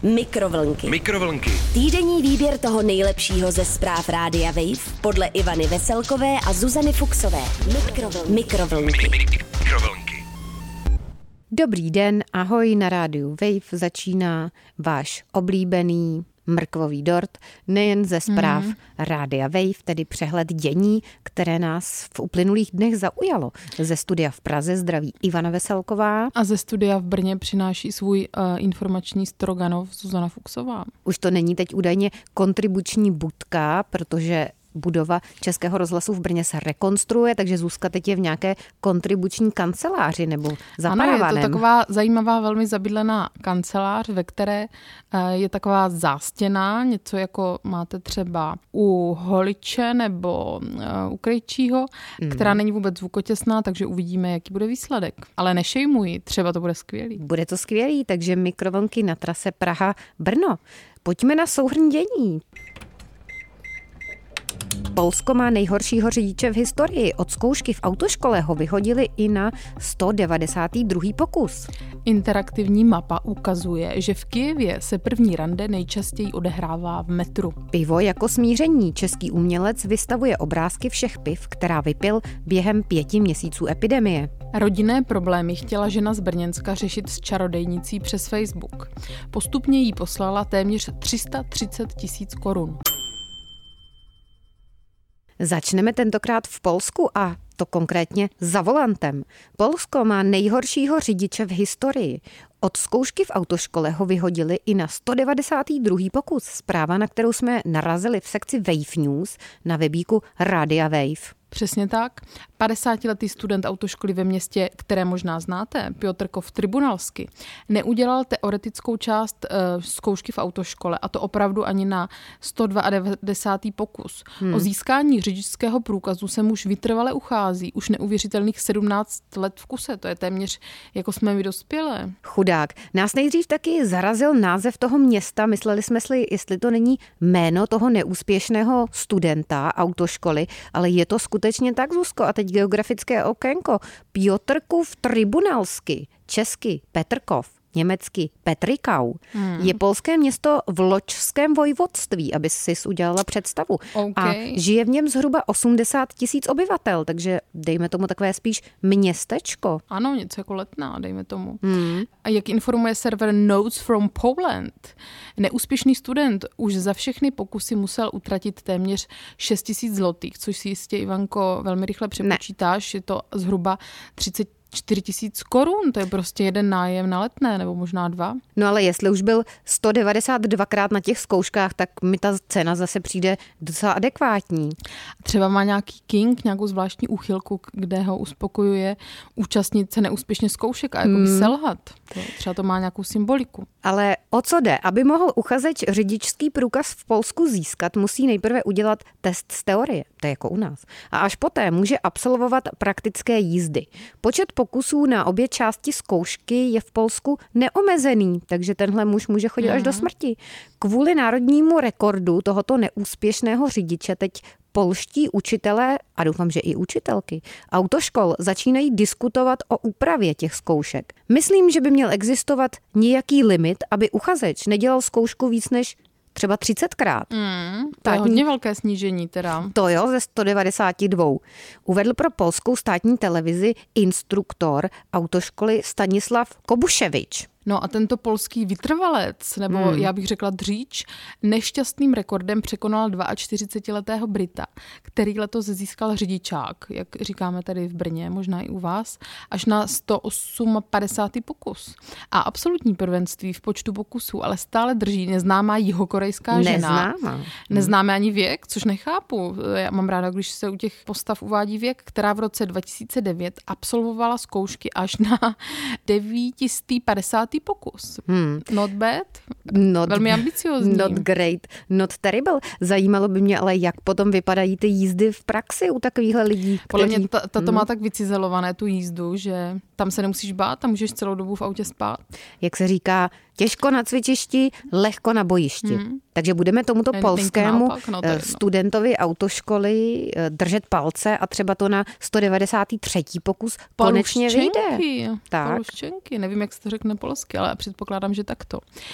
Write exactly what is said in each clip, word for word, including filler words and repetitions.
Mikrovlnky. Mikrovlnky. Týdenní výběr toho nejlepšího ze zpráv Rádia Wave podle Ivany Veselkové a Zuzany Fuxové. Mikrovlnky. Mikrovlnky. Mikrovlnky. Dobrý den, ahoj, na rádiu Wave začíná váš oblíbený mrkvový dort, nejen ze zpráv mm. Rádia Wave, tedy přehled dění, které nás v uplynulých dnech zaujalo. Ze studia v Praze zdraví Ivana Veselková. A ze studia v Brně přináší svůj uh, informační stroganov Zuzana Fuxová. Už to není teď údajně kontribuční budka, protože budova Českého rozhlasu v Brně se rekonstruuje, takže Zuzka teď je v nějaké kontribuční kanceláři nebo za Ano, paravánem. Je to taková zajímavá, velmi zabydlená kancelář, ve které je taková zástěna, něco jako máte třeba u holiče nebo u krejčího, mm. která není vůbec zvukotěsná, takže uvidíme, jaký bude výsledek. Ale nešejmuji, třeba to bude skvělý. Bude to skvělý, takže mikrovlnky na trase Praha-Brno. Pojďme na souhrn dění. Polsko má nejhoršího řidiče v historii. Od zkoušky v autoškole ho vyhodili i na sto devadesátý druhý pokus. Interaktivní mapa ukazuje, že v Kyjevě se první rande nejčastěji odehrává v metru. Pivo jako smíření. Český umělec vystavuje obrázky všech piv, která vypil během pěti měsíců epidemie. Rodinné problémy chtěla žena z Brněnska řešit s čarodejnicí přes Facebook. Postupně jí poslala téměř tři sta třicet tisíc korun. Začneme tentokrát v Polsku a to konkrétně za volantem. Polsko má nejhoršího řidiče v historii. Od zkoušky v autoškole ho vyhodili i na sto devadesátý druhý pokus. Zpráva, na kterou jsme narazili v sekci Wave News na webíku Rádia Wave. Přesně tak. padesátiletý student autoškoly ve městě, které možná znáte, Piotrkov Tribunalsky, neudělal teoretickou část uh, zkoušky v autoškole, a to opravdu ani na sto devadesátý pokus. Hmm. O získání řidičského průkazu se muž vytrvale uchází už neuvěřitelných sedmnáct let v kuse. To je téměř jako jsme my dospělé. Chudák. Nás nejdřív taky zarazil název toho města. Mysleli jsme si, jestli to není jméno toho neúspěšného studenta autoškoly, ale je to skutečně tak, Zuzko. A teď geografické okénko. Piotrkov Tribunalsky, česky Petrkov, německy Petrikau, hmm. je polské město v Ločském vojvodství, aby si udělala představu. Okay. A žije v něm zhruba osmdesát tisíc obyvatel, takže dejme tomu takové spíš městečko. Ano, něco jako Letná, dejme tomu. Hmm. A jak informuje server Notes from Poland, neúspěšný student už za všechny pokusy musel utratit téměř šest tisíc zlotých, což si jistě, Ivanko, velmi rychle přepočítáš. Ne. Je to zhruba třicet čtyři tisíc korun, to je prostě jeden nájem na Letné, nebo možná dva. No ale jestli už byl sto devadesát dvakrát na těch zkouškách, tak mi ta cena zase přijde docela adekvátní. Třeba má nějaký king, nějakou zvláštní úchylku, kde ho uspokojuje účastnit se neúspěšně zkoušek a jakoby hmm. selhat. To, třeba to má nějakou symboliku. Ale o co jde? Aby mohl uchazeč řidičský průkaz v Polsku získat, musí nejprve udělat test z teorie, to je jako u nás. A až poté může absolvovat praktické jízdy. Počet pokusů na obě části zkoušky je v Polsku neomezený, takže tenhle muž může chodit až do smrti. Kvůli národnímu rekordu tohoto neúspěšného řidiče teď polští učitelé, a doufám, že i učitelky, autoškol začínají diskutovat o úpravě těch zkoušek. Myslím, že by měl existovat nějaký limit, aby uchazeč nedělal zkoušku víc než třeba třicetkrát. Mm, to je hodně velké snížení teda. To jo, ze sto devadesát dva. Uvedl pro polskou státní televizi instruktor autoškoly Stanislav Kobuševič. No a tento polský vytrvalec, nebo hmm. já bych řekla dříč, nešťastným rekordem překonal čtyřicetiletého Brita, který letos získal řidičák, jak říkáme tady v Brně, možná i u vás, až na sto padesátý osmý pokus. A absolutní prvenství v počtu pokusů ale stále drží neznámá jihokorejská žena. Neznámá. Neznáme ani věk, což nechápu. Já mám ráda, když se u těch postav uvádí věk, která v roce dva tisíce devět absolvovala zkoušky až na devítistý padesátý pokus. Hmm. Not bad, not, velmi ambiciozní. Not great, not terrible. Zajímalo by mě ale, jak potom vypadají ty jízdy v praxi u takovýchhle lidí. Kteří... Podle mě tato hmm. má tak vycizelované tu jízdu, že tam se nemusíš bát, tam můžeš celou dobu v autě spát. Jak se říká, těžko na cvičišti, lehko na bojišti. Hmm. Takže budeme tomuto ne, polskému naopak, no, studentovi autoškoly držet palce a třeba to na sto devadesátý třetí pokus konečně vyjde. Tak. Paluščenky, nevím, jak se to řekne polsky, ale předpokládám, že takto. Určitě, Pojďme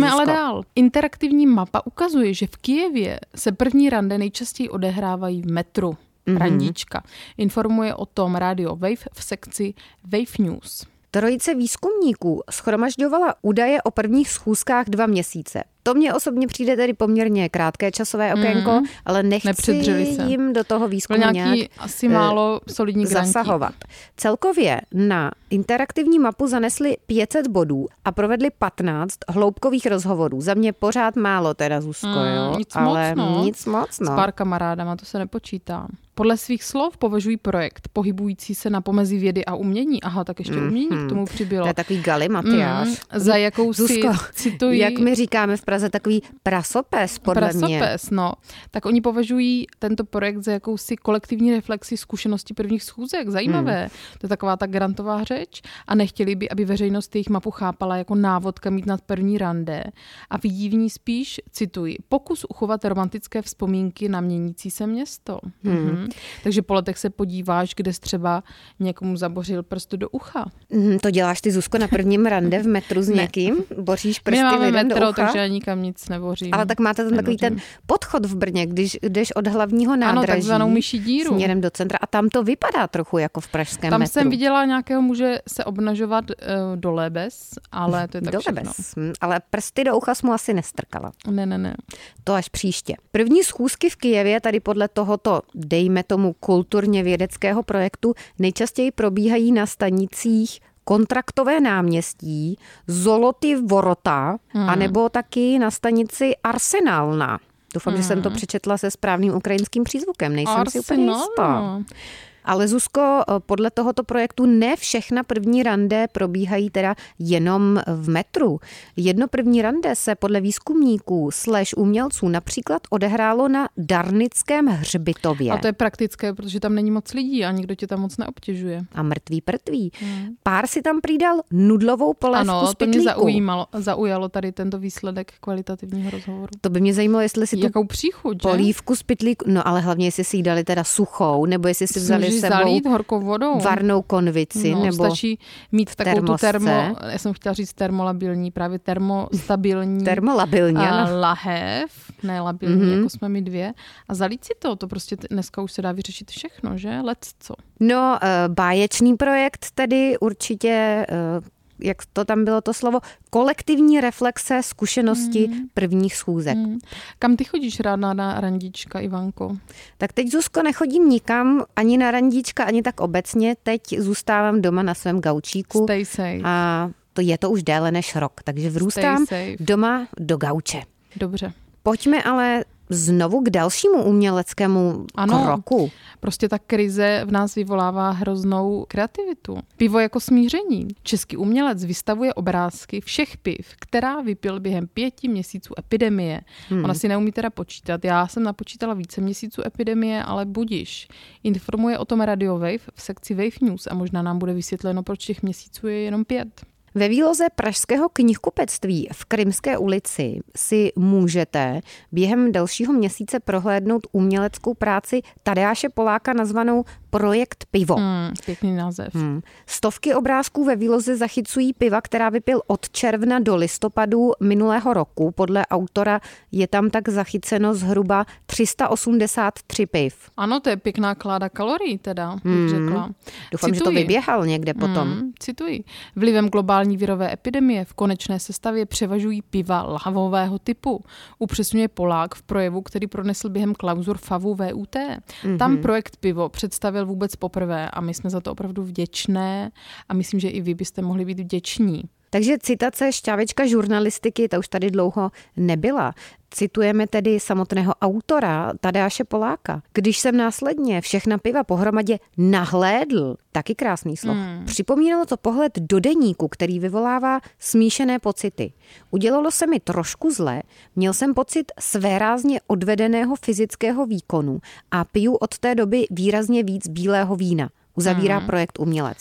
Pojďme Zuzko. ale dál. Interaktivní mapa ukazuje, že v Kyjevě se první rande nejčastěji odehrávají v metru. Mm-hmm. Randíčka. Informuje o tom rádio Wave v sekci Wave News. Trojice výzkumníků shromažďovala údaje o prvních schůzkách dva měsíce. To mně osobně přijde tedy poměrně krátké časové okénko, mm-hmm. ale nechci jim do toho výzkumu nějak asi málo solidní zasahovat. Celkově na interaktivní mapu zanesli pět set bodů a provedli patnáct hloubkových rozhovorů. Za mě pořád málo teda, Zuzko, mm, jo? Nic ale moc, no. nic moc. No. S pár kamarádama, to se nepočítá. Podle svých slov považují projekt pohybující se na pomezí vědy a umění. Aha, tak ještě mm, umění k tomu přibylo. To je takový galimatyáš. Mm, za jakousi, Zuzko, cituji... jak my říkáme v Praze, takový prasopes, podle prasopes, mě. Prasopes, no. Tak oni považují tento projekt za jakousi kolektivní reflexi zkušenosti prvních schůzek. Zajímavé. Hmm. To je taková ta grantová řeč a nechtěli by, aby veřejnost jejich mapu chápala jako návod, kam jít na první rande. A vidí v ní spíš, cituji, pokus uchovat romantické vzpomínky na měnící se město. Hmm. Mhm. Takže po letech se podíváš, kde jsi třeba někomu zabořil prst do ucha. Hmm, to děláš ty, Zuzko, na prvním rande v metru s někým? Boříš prsty lidem do ucha? Takže nikam nic nebořím. Ale tak máte tam takový ten podchod v Brně, když jdeš od hlavního nádraží. Ano, takzvanou myší díru. Směrem do centra a tam to vypadá trochu jako v pražském tam metru. Tam jsem viděla nějakého muže se obnažovat uh, do lebes, ale to je tak do všechno. Lebes. Ale prsty do ucha jsi mu asi nestrkala. Ne, ne, ne. To až příště. První schůzky v Kyjevě tady podle tohoto, dejme tomu, kulturně vědeckého projektu nejčastěji probíhají na stanicích Kontraktové náměstí, Zoloty Vorota, hmm. anebo taky na stanici Arsenálna. Doufám, hmm. že jsem to přečetla se správným ukrajinským přízvukem. Nejsem Arsenal. si úplně jistá. Ale Zuzko, podle tohoto projektu ne všechna první rande probíhají teda jenom v metru. Jedno první rande se podle výzkumníků slash umělců například odehrálo na Darnickém hřbitově. A to je praktické, protože tam není moc lidí a nikdo tě tam moc neobtěžuje. A mrtví prtví. Hmm. Pár si tam přidal nudlovou polévku ano, z pytlíku. Ano, to mě zaujímalo, zaujalo tady tento výsledek kvalitativního rozhovoru. To by mě zajímalo, jestli si Jakou tu příchuť, polívku z pytlíku, no ale hlavně jestli si ji dali teda suchou, nebo jestli si vzali sebou zalít horkou vodou. Varnou konvici, no, nebo stačí mít takovou termosce. tu termo, já jsem chtěla říct termolabilní, právě termostabilní termolabilní, a lahev, ne labilní, mm-hmm. jako jsme my dvě, a zalít si to, to prostě dneska už se dá vyřešit všechno, že? Lecco. No, báječný projekt tedy určitě, jak to tam bylo to slovo, kolektivní reflexe zkušenosti mm. prvních schůzek. Mm. Kam ty chodíš ráda na randíčka, Ivanko? Tak teď, Zuzko, nechodím nikam, ani na randíčka, ani tak obecně. Teď zůstávám doma na svém gaučíku. Stay safe. A to je to už déle než rok, takže vrůstám doma do gauče. Dobře. Pojďme ale znovu k dalšímu uměleckému ano, kroku. Prostě ta krize v nás vyvolává hroznou kreativitu. Pivo jako smíření. Český umělec vystavuje obrázky všech piv, která vypil během pěti měsíců epidemie. Hmm. Ona si neumí teda počítat. Já jsem napočítala více měsíců epidemie, ale budiš. Informuje o tom Radio Wave v sekci Wave News a možná nám bude vysvětleno, proč těch měsíců je jenom pět. Ve výloze pražského knihkupectví v Krymské ulici si můžete během dalšího měsíce prohlédnout uměleckou práci Tadeáše Poláka nazvanou Projekt Pivo. Hmm, pěkný název. Hmm. Stovky obrázků ve výloze zachycují piva, která vypil od června do listopadu minulého roku. Podle autora je tam tak zachyceno zhruba tři sta osmdesát tři piv. Ano, to je pěkná kláda kalorií teda, bych hmm. řekla. Doufám, Cituji. že to vyběhal někde potom. Hmm, cituji. Vlivem globální virové epidemie v konečné sestavě převažují piva lahvového typu. Upřesňuje Polák v projevu, který pronesl během klauzur FAVu V U T. Mm-hmm. Tam projekt Pivo představil vůbec poprvé a my jsme za to opravdu vděčné a myslím, že i vy byste mohli být vděční. Takže citace šťávečka žurnalistiky, ta už tady dlouho nebyla. Citujeme tedy samotného autora Tadeáše Poláka. Když jsem následně všechna piva pohromadě nahlédl, taky krásný slov, hmm. připomínalo to pohled do deníku, který vyvolává smíšené pocity. Udělalo se mi trošku zle, měl jsem pocit svérázně odvedeného fyzického výkonu a piju od té doby výrazně víc bílého vína. Uzavírá hmm. projekt umělec.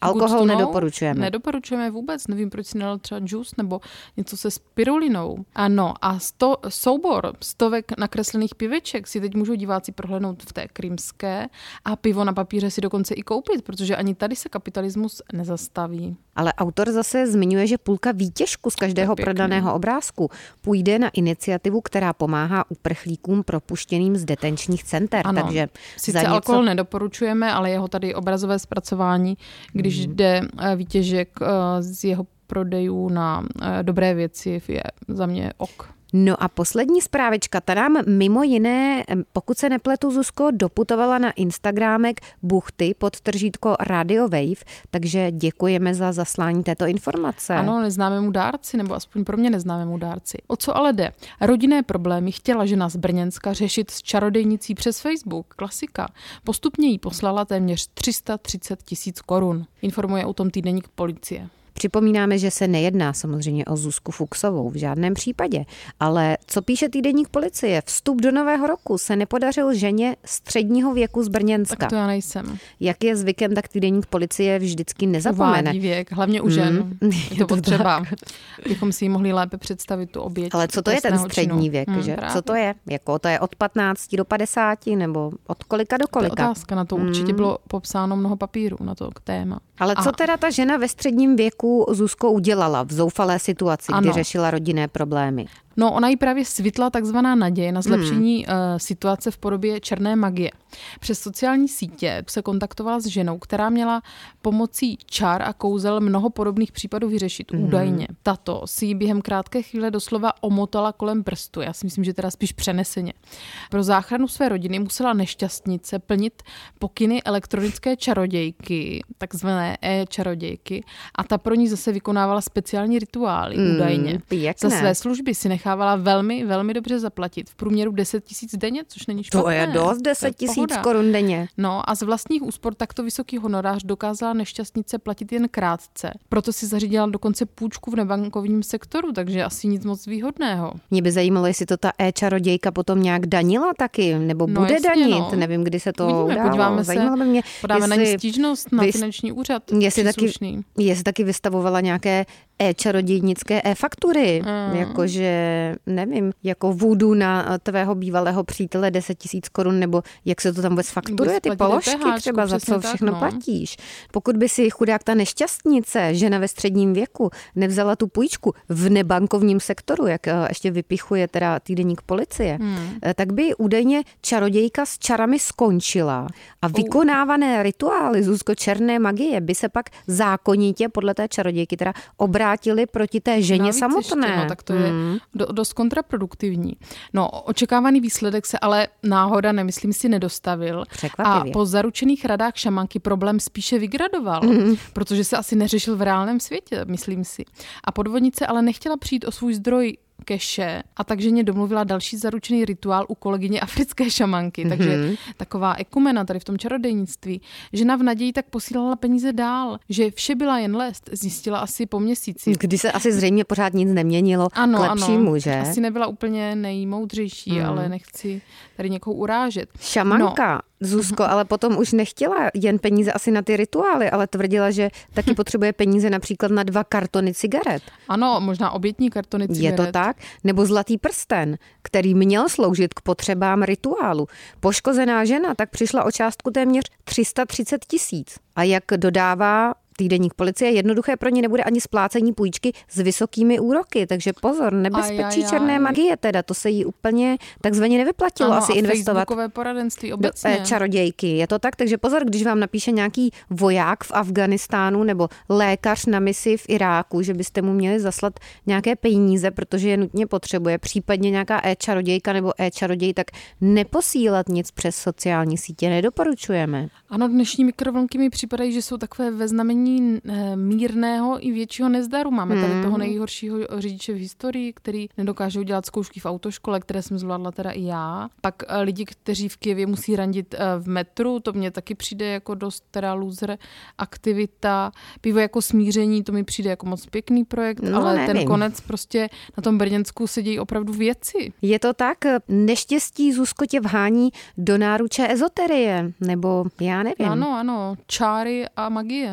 alkohol Good to know. nedoporučujeme. Nedoporučujeme vůbec, nevím, proč si nedal třeba džus nebo něco se spirulinou. Ano, a sto, soubor stovek nakreslených piveček si teď můžou diváci prohlédnout v té krymské a pivo na papíře si dokonce i koupit, protože ani tady se kapitalismus nezastaví. Ale autor zase zmiňuje, že půlka výtěžku z každého prodaného obrázku půjde na iniciativu, která pomáhá uprchlíkům propuštěným z detenčních center. Ano, takže sice něco... alkohol nedoporučujeme, ale jeho tady obrazové zpracování, když hmm. jde výtěžek z jeho prodejů na dobré věci, je za mě ok. No a poslední zprávička, ta nám mimo jiné, pokud se nepletu, Zuzko, doputovala na Instagramek Buchty pod tržítko Radio Wave, takže děkujeme za zaslání této informace. Ano, neznámému dárci, nebo aspoň pro mě neznámému dárci. O co ale jde? Rodinné problémy chtěla žena z Brněnska řešit s čarodejnicí přes Facebook, klasika. Postupně jí poslala téměř tři sta třicet tisíc korun. Informuje o tom týdeník Policie. Připomínáme, že se nejedná samozřejmě o Zuzku Fuchsovou v žádném případě, ale co píše týdeník Policie? Vstup do nového roku se nepodařil ženě středního věku z Brněnska. Tak to já nejsem. Jak je zvykem, tak týdeník Policie vždycky nezapomene. Uvádí věk, hlavně u žen. Mm, je to potřeba. Bychom si ji mohli lépe představit tu oběť. Ale co to je ten střední věk? Hmm, že? Co to je? Jako to je od patnácti do padesáti nebo od kolika do kolika? To je otázka, na to určitě hmm. bylo popsáno mnoho papírů na to téma. Ale co A... teda ta žena ve středním věku Zuzko udělala v zoufalé situaci, ano. kdy řešila rodinné problémy? No, ona jí právě svitla takzvaná naděje na zlepšení hmm. uh, situace v podobě černé magie. Přes sociální sítě se kontaktovala s ženou, která měla pomocí čar a kouzel mnoho podobných případů vyřešit. Hmm. Údajně. Tato si ji během krátké chvíle doslova omotala kolem prstu. Já si myslím, že teda spíš přeneseně. Pro záchranu své rodiny musela nešťastnice plnit pokyny elektronické čarodějky, takzvané e-čarodějky, a ta pro ní zase vykonávala speciální rituály, hmm, údajně. Pěkné. Za své služby si nechávala velmi, velmi dobře zaplatit. V průměru deset tisíc denně, což není špatné. To je dost, deset tisíc korun denně. No a z vlastních úspor takto vysoký honorář dokázala nešťastnice platit jen krátce. Proto si zařídila dokonce půjčku v nebankovním sektoru, takže asi nic moc výhodného. Mě by zajímalo, jestli to ta e-čarodějka potom nějak danila taky, nebo no bude jasně, danit. No. Nevím, kdy se to Uvidíme, událo. Podíváme Zajímalo se, by mě, podáme jestli, na ní stížnost na vy, finanční úřad. Jestli taky, jestli taky vystavovala nějaké e-čarodějnické e-faktury, mm. jakože, nevím, jako vůdu na tvého bývalého přítele deset tisíc korun, nebo jak se to tam vůbec fakturuje, ty položky třeba, za co všechno tak, no. platíš. Pokud by si chudák ta nešťastnice, žena ve středním věku, nevzala tu půjčku v nebankovním sektoru, jak ještě vypichuje teda týdeník Policie, mm. tak by údajně čarodějka s čarami skončila a vykonávané rituály, Zuzko, černé magie by se pak zákonitě podle té čarodějky teda obrátili proti té ženě Navíc samotné. Ještě, no, tak to je hmm. do, dost kontraproduktivní. No, očekávaný výsledek se ale náhoda, nemyslím si, nedostavil. Překvapivě. A po zaručených radách šamanky problém spíše vygradoval, hmm. protože se asi neřešil v reálném světě, myslím si. A podvodnice ale nechtěla přijít o svůj zdroj keše a takže mě domluvila další zaručený rituál u kolegyně africké šamanky. Mm-hmm. Takže taková ekumena tady v tom čarodejnictví. Žena v naději tak posílala peníze dál, že vše byla jen lest, zjistila asi po měsíci. Kdy se asi zřejmě pořád nic neměnilo ano, k lepšímu, ano. že? Asi nebyla úplně nejmoudřejší, mm. ale nechci tady někoho urážet. Šamanka, no. Zuzko, ale potom už nechtěla jen peníze asi na ty rituály, ale tvrdila, že taky potřebuje peníze například na dva kartony cigaret. Ano, možná obětní kartony cigaret. Je to tak? Nebo zlatý prsten, který měl sloužit k potřebám rituálu. Poškozená žena tak přišla o částku téměř tři sta třicet tisíc. A jak dodává týdeník Policie, jednoduché pro ní nebude ani splácení půjčky s vysokými úroky, takže pozor, nebezpečí aj, aj, aj. černé magie teda, to se jí úplně takzvaně nevyplatilo ano, asi a investovat. Facebookové poradenství obecně. Do, čarodějky, je to tak, takže pozor, když vám napíše nějaký voják v Afghánistánu nebo lékař na misi v Iráku, že byste mu měli zaslat nějaké peníze, protože je nutně potřebuje, případně nějaká e-čarodějka nebo e-čaroděj, tak neposílat nic přes sociální sítě nedoporučujeme. Ano, dnešní mikrovlnky mi připadají, že jsou takové ve znamení mírného i většího nezdaru. Máme tady toho nejhoršího řidiče v historii, který nedokáže udělat zkoušky v autoškole, které jsem zvládla teda i já. Pak lidi, kteří v Kyjevě musí randit v metru, to mně taky přijde jako dost teda loser aktivita. Pivo jako smíření, to mi přijde jako moc pěkný projekt, no, ale nevím. Ten konec prostě na tom Brněnsku se dějí opravdu věci. Je to tak? Neštěstí, Zuzko, tě vhání do náruče ezoterie, nebo já nevím. Ano, ano, čáry a magie. Hmm.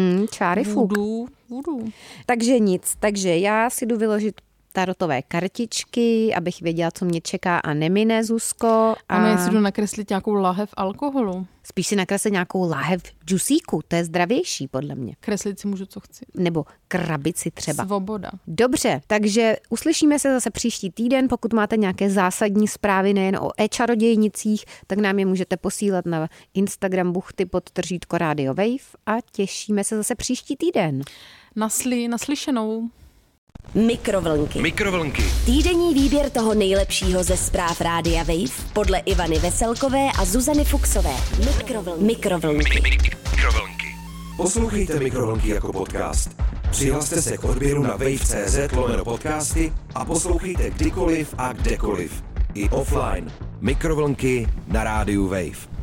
Mm, čáry fuk. Voodoo, voodoo. Takže nic, takže já si jdu vyložit tarotové kartičky, abych věděla, co mě čeká a nemine, Zuzko. A ano, jestli jdu nakreslit nějakou lahev alkoholu. Spíš si nakreslit nějakou láhev džusíku, to je zdravější podle mě. Kreslit si můžu, co chci. Nebo krabici třeba. Svoboda. Dobře, takže uslyšíme se zase příští týden. Pokud máte nějaké zásadní zprávy nejen o e-čarodějnicích, tak nám je můžete posílat na Instagram buchty pod tržítko Radio Wave a těšíme se zase příští týden. Nasli, naslyšenou. Mikrovlnky. Mikrovlnky. Týdenní výběr toho nejlepšího ze zpráv Rádia Wave podle Ivany Veselkové a Zuzany Fuxové. Mikrovlnky. Mikrovlnky. Mikrovlnky. Poslouchejte Mikrovlnky jako podcast. Přihlaste se k odběru na wave tečka cé zet lomeno podcasty a poslouchejte kdykoliv a kdekoliv. I offline. Mikrovlnky na rádiu Wave.